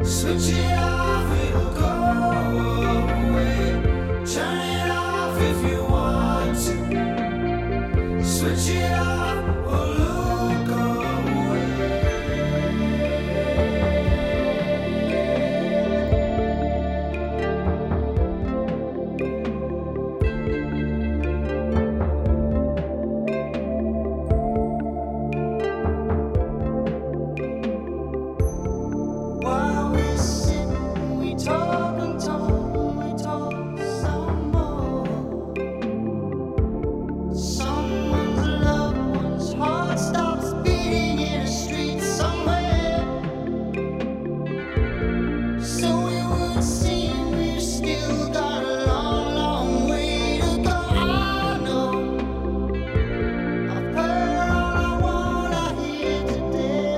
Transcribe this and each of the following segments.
Switch it off, it'll go away. Turn it off if you want to. Switch it off or look away. While we sit and we talk and talk and we talk some more. Someone's loved one's heart stops beating in a street somewhere. So it would seem we've still got a long, long way to go. I know I've heard all I wanna hear today.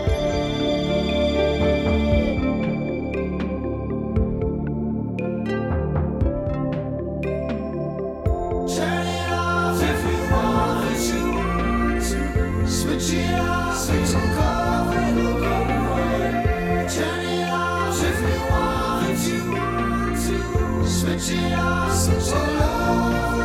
Turn it off if you want to. Switch it off, it'll go away. Turn it off if you want to. Switch it off, switch it off.